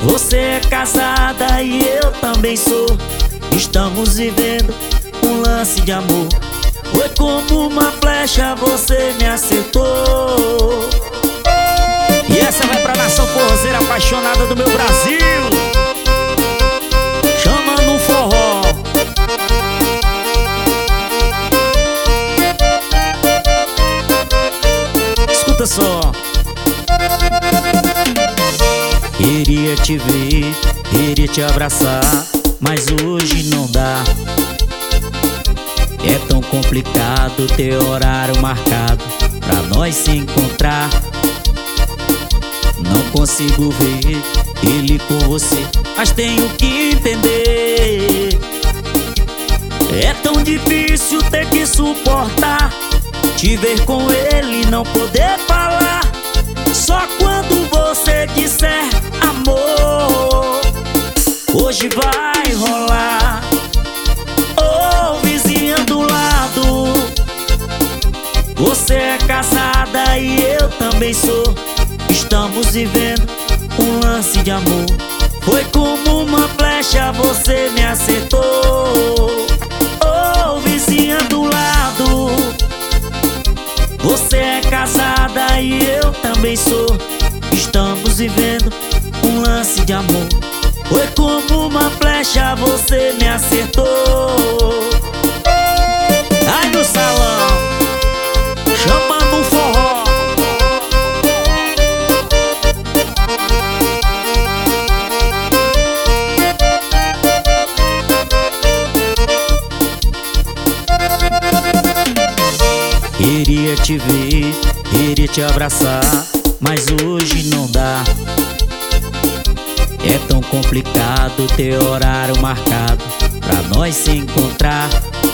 Você é casada e eu também sou. Estamos vivendo um lance de amor. Foi como uma flecha, você me acertou. E essa vai pra nação forrozeira apaixonada do meu Brasil. Chama no forró. Escuta só. Queria te ver, queria te abraçar, mas hoje não dá. É tão complicado ter horário marcado pra nós se encontrar. Não consigo ver ele com você, mas tenho que entender. É tão difícil ter que suportar te ver com ele e não poder falar. Só quando você disser amor, hoje vai rolar. Ô vizinha do lado, você é casada e eu também sou. Estamos vivendo um lance de amor. Foi como uma flecha, você me acertou. Ô vizinha do lado, você é casada e eu também sou. Estamos vivendo um lance de amor. Foi como uma flecha, você me acertou. Ai no salão, chama no forró. Queria te ver, queria te abraçar, mas hoje não dá. É tão complicado ter horário marcado pra nós se encontrar.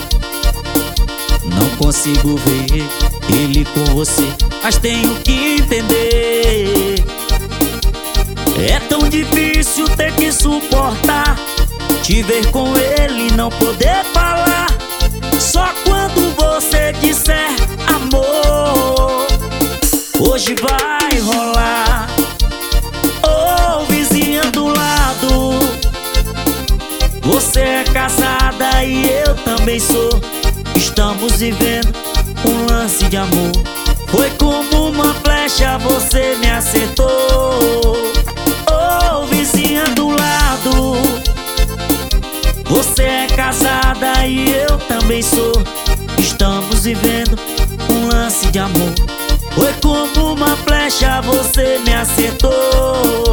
Não consigo ver ele com você, mas tenho que entender. É tão difícil ter que suportar te ver com ele e não poder falar. Só quando você disser amor, hoje vai rolar. Ô vizinha do lado, você é casada e eu também sou. Estamos vivendo um lance de amor. Foi como uma flecha, você me acertou. Ô vizinha do lado, você é casada e eu também sou. Estamos vivendo um lance de amor. Foi como uma flecha, você me acertou.